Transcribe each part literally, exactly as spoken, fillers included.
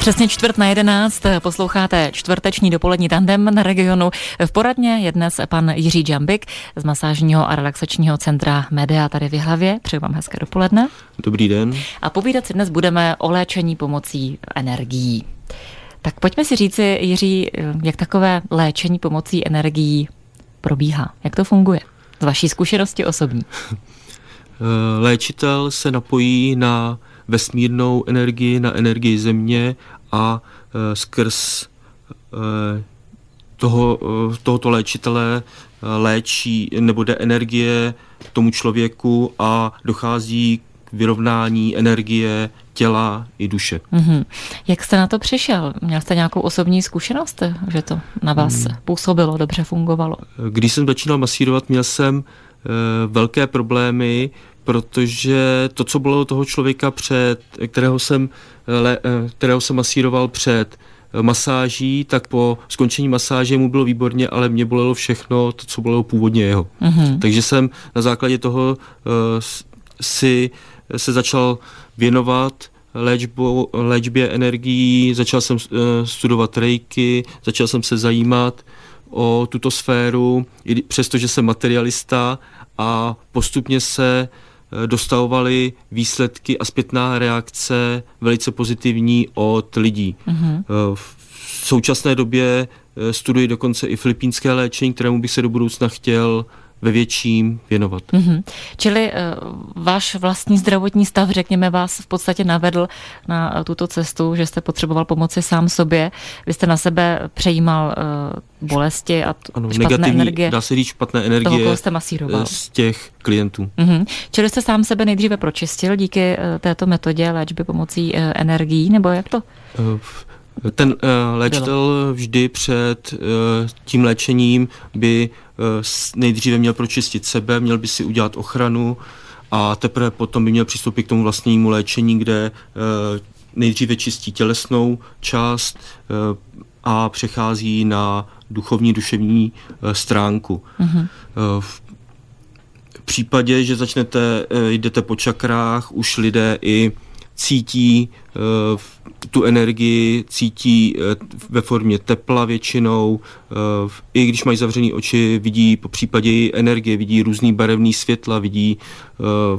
Přesně čtvrt na jedenáct, posloucháte čtvrteční dopolední tandem na Regionu. V poradně je dnes pan Jiří Džambik z masážního a relaxačního centra Medea tady v Jihlavě. Přeju vám hezké dopoledne. Dobrý den. A povídat si dnes budeme o léčení pomocí energií. Tak pojďme si říci, Jiří, jak takové léčení pomocí energií probíhá? Jak to funguje? Z vaší zkušenosti osobní. Léčitel se napojí na vesmírnou energii, na energii země a e, skrz e, toho, e, tohoto léčitele léčí nebo jde energie tomu člověku a dochází k vyrovnání energie těla i duše. Mm-hmm. Jak jste na to přišel? Měl jste nějakou osobní zkušenost, že to na vás mm. působilo, dobře fungovalo? Když jsem začínal masírovat, měl jsem e, velké problémy, protože to, co bylo toho člověka před, kterého jsem, kterého jsem masíroval před masáží, tak po skončení masáže mu bylo výborně, ale mě bolelo všechno, to, co bylo původně jeho. Mm-hmm. Takže jsem na základě toho uh, si se začal věnovat léčbu, léčbě energií, začal jsem uh, studovat reiki, začal jsem se zajímat o tuto sféru, i přestože jsem materialista, a postupně se dostavovaly výsledky a zpětná reakce velice pozitivní od lidí. Mm-hmm. V současné době studuji dokonce i filipínské léčení, kterému bych se do budoucna chtěl ve větším věnovat. Mm-hmm. Čili uh, váš vlastní zdravotní stav, řekněme, vás v podstatě navedl na uh, tuto cestu, že jste potřeboval pomoci sám sobě. Vy jste na sebe přejímal uh, bolesti a t- ano, špatné energie. Dá se říct špatné energie toho, koho jste masíroval. Z těch klientů. Mm-hmm. Čili jste sám sebe nejdříve pročistil díky uh, této metodě léčby pomocí uh, energií, nebo jak to? Uh, Ten uh, léčitel vždy před uh, tím léčením by uh, nejdříve měl pročistit sebe, měl by si udělat ochranu a teprve potom by měl přistoupit k tomu vlastnímu léčení, kde uh, nejdříve čistí tělesnou část uh, a přechází na duchovní, duševní uh, stránku. Mm-hmm. Uh, v případě, že začnete, uh, jdete po čakrách, už lidé i cítí uh, tu energii, cítí uh, ve formě tepla většinou, uh, i když mají zavřené oči, vidí po případě i energie, vidí různý barevný světla, vidí uh,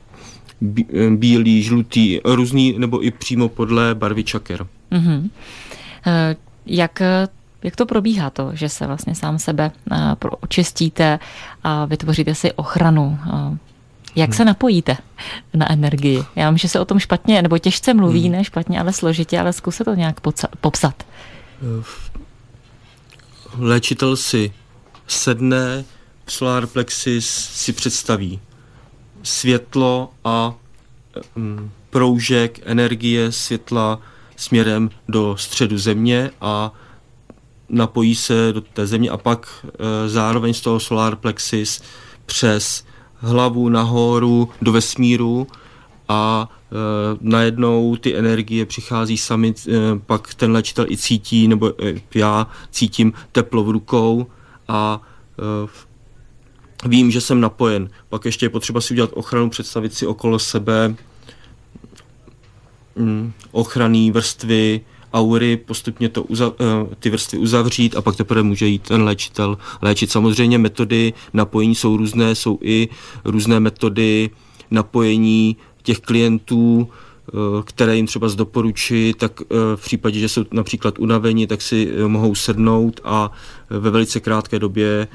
bílý, žlutý, různý, nebo i přímo podle barvy čaker. Mm-hmm. Uh, jak Jak to probíhá to, že se vlastně sám sebe uh, očistíte a vytvoříte si ochranu? Uh, Jak se napojíte na energii? Já vím, že se o tom špatně, nebo těžce mluví, hmm. ne špatně, ale složitě, ale zkuste to nějak popsat. Léčitel si sedne, solar plexus si představí světlo a um, proužek energie světla směrem do středu země a napojí se do té země a pak uh, zároveň z toho solar plexus přes hlavu nahoru do vesmíru a e, najednou ty energie přichází sami, e, pak ten léčitel i cítí, nebo e, já cítím teplo v rukou a e, vím, že jsem napojen. Pak ještě je potřeba si udělat ochranu, představit si okolo sebe mm, ochranné vrstvy, aury, postupně to uzav, ty vrstvy uzavřít a pak teprve může jít ten léčitel léčit. Samozřejmě metody napojení jsou různé, jsou i různé metody napojení těch klientů, které jim třeba doporučí, tak v případě, že jsou například unavení, tak si mohou sednout a ve velice krátké době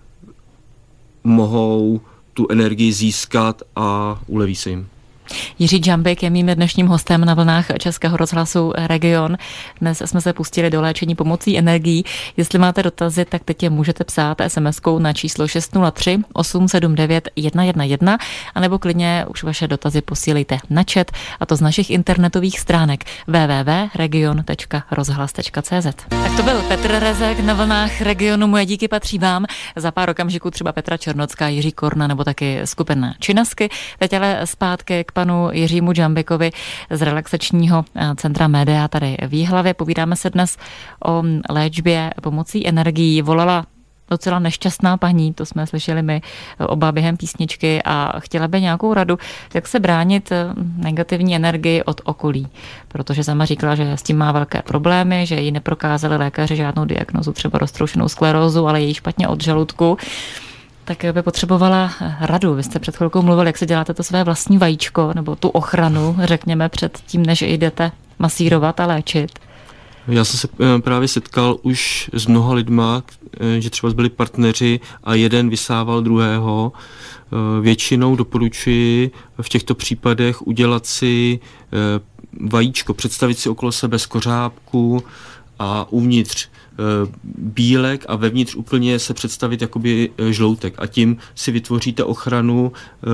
mohou tu energii získat a uleví se jim. Jiří Džambik je mým dnešním hostem na vlnách Českého rozhlasu Region. Dnes jsme se pustili do léčení pomocí energií. Jestli máte dotazy, tak teď je můžete psát es em eskou na číslo šest nula tři osm sedm devět jedna jedna jedna, anebo klidně už vaše dotazy posílejte na chat, a to z našich internetových stránek w w w tečka region tečka rozhlas tečka c z. Tak to byl Petr Rezek na vlnách Regionu. Moje díky patří vám. Za pár okamžiků třeba Petra Černocká, Jiří Korna nebo taky skupina Činasky. Teď ale zpátky k panu Jiřímu Džambikovi z relaxačního centra Medea tady v Jihlavě. Povídáme se dnes o léčbě pomocí energií. Volala docela nešťastná paní, to jsme slyšeli my oba během písničky a chtěla by nějakou radu, jak se bránit negativní energii od okolí, protože sama říkala, že s tím má velké problémy, že jí neprokázali lékaři žádnou diagnózu, třeba roztroušenou sklerózu, ale je jí špatně od žaludku. Tak by potřebovala radu. Vy jste před chvilkou mluvil, jak se děláte to své vlastní vajíčko, nebo tu ochranu, řekněme, před tím, než jdete masírovat a léčit. Já jsem se právě setkal už s mnoha lidma, že třeba byli partneři a jeden vysával druhého. Většinou doporučuji v těchto případech udělat si vajíčko, představit si okolo sebe skořápku a uvnitř bílek a vevnitř úplně se představit jakoby žloutek a tím si vytvoříte ochranu,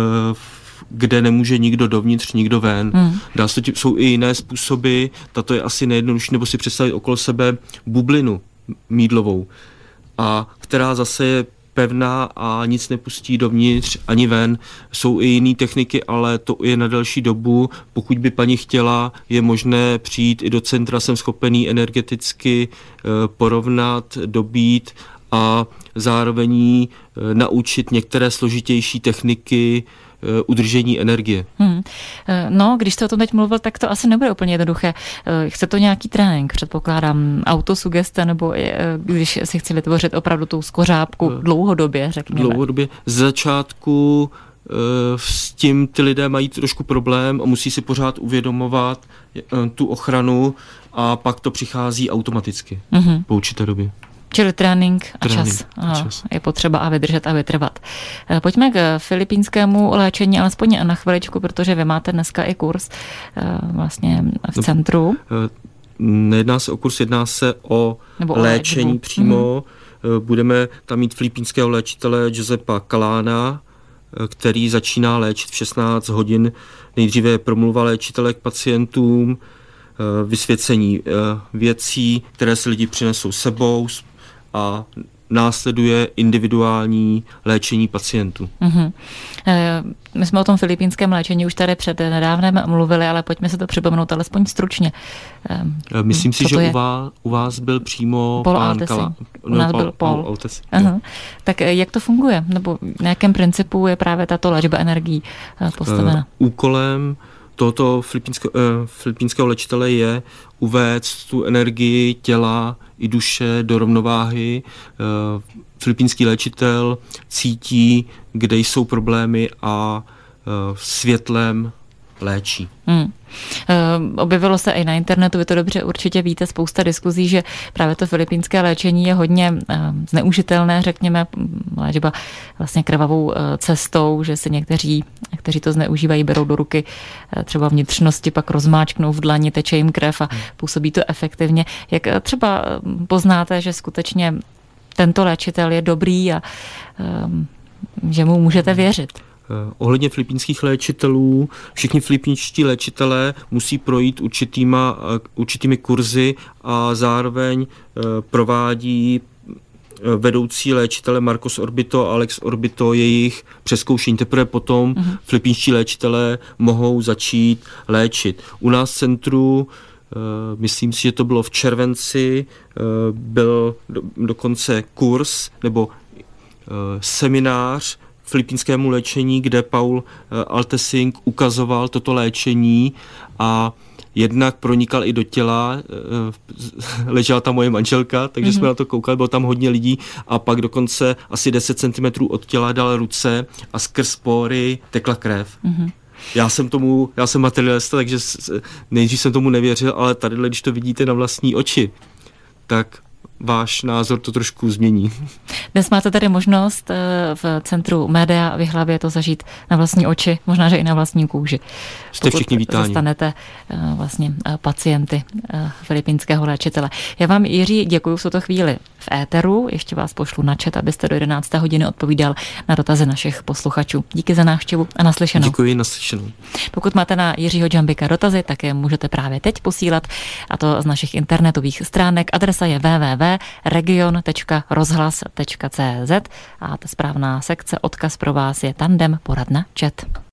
kde nemůže nikdo dovnitř, nikdo ven. Hmm. Dá se to, jsou i jiné způsoby, tato je asi nejjednodušší, nebo si představit okolo sebe bublinu mýdlovou, a která zase je pevná a nic nepustí dovnitř ani ven. Jsou i jiné techniky, ale to je na delší dobu. Pokud by paní chtěla, je možné přijít i do centra, jsem schopený energeticky porovnat, dobít a zároveň naučit některé složitější techniky udržení energie. Hmm. No, když jste o tom teď mluvil, tak to asi nebude úplně jednoduché. Chce to nějaký trénink, předpokládám, autosugeste, nebo když si chci vytvořit opravdu tu skořápku dlouhodobě, řekněme. Dlouhodobě. Z začátku s tím ty lidé mají trošku problém a musí si pořád uvědomovat tu ochranu a pak to přichází automaticky mm-hmm. po určité době. Čili trénink a trénink čas. A čas. Je potřeba a vydržet a vytrvat. Pojďme k filipínskému léčení, alespoň na chviličku, protože vy máte dneska i kurz vlastně v centru. Nejedná se o kurz, jedná se o Nebo léčení léčbu. přímo. Hmm. Budeme tam mít filipínského léčitele Josepa Kalána, který začíná léčit v šestnáct hodin. Nejdříve promluva léčitele k pacientům, vysvěcení věcí, které si lidi přinesou sebou, a následuje individuální léčení pacientů. Mm-hmm. My jsme o tom filipínském léčení už tady před nedávnem mluvili, ale pojďme se to připomenout alespoň stručně. Myslím si, že u vás, u vás byl přímo Paul pán Altesi. Kala... U nás no, byl Paul. Paul Altesi. Tak jak to funguje? Nebo na jakém principu je právě tato léčba energií postavena? Úkolem tohoto filipínského, filipínského léčitele je uvést tu energii těla i duše do rovnováhy. Filipínský léčitel cítí, kde jsou problémy a světlem léčí. Hmm. Objevilo se i na internetu, vy to dobře určitě víte, spousta diskuzí, že právě to filipínské léčení je hodně zneužitelné, řekněme, léčba vlastně krvavou cestou, že si někteří, kteří to zneužívají, berou do ruky třeba vnitřnosti, pak rozmáčknou v dlani, teče jim krev a působí to efektivně. Jak třeba poznáte, že skutečně tento léčitel je dobrý a že mu můžete věřit? Ohledně filipínských léčitelů, všichni filipínští léčitelé musí projít určitýma, určitými kurzy a zároveň provádí vedoucí léčitele Marcos Orbito a Alex Orbito jejich přezkoušení. Teprve potom uh-huh. filipínští léčitelé mohou začít léčit. U nás v centru, myslím si, že to bylo v červenci, byl do, dokonce kurz nebo seminář filipínskému léčení, kde Paul Altesi ukazoval toto léčení a jednak pronikal i do těla, ležela tam moje manželka, takže mm-hmm. jsme na to koukali, bylo tam hodně lidí a pak dokonce asi deset centimetrů od těla dal ruce a skrz pory tekla krev. Mm-hmm. Já jsem tomu, já jsem materialista, takže nejdřív jsem tomu nevěřil, ale tady, když to vidíte na vlastní oči, tak váš názor to trošku změní. Dnes máte tady možnost v centru Média v Jihlavě to zažít na vlastní oči, možná, že i na vlastní kůži. Jste všichni vítáni. Zastanete vlastně pacienty filipínského léčitele. Já vám, Jiří, děkuji v tuto chvíli v éteru. Ještě vás pošlu na chat, abyste do jedenácté hodiny odpovídal na dotazy našich posluchačů. Díky za návštěvu a naslyšenou. Děkuji, naslyšenou. Pokud máte na Jiřího Džambika dotazy, tak je můžete právě teď posílat, a to z našich internetových stránek. Adresa je w w w tečka region tečka rozhlas tečka c z a ta správná sekce, odkaz pro vás je Tandem poradna chat.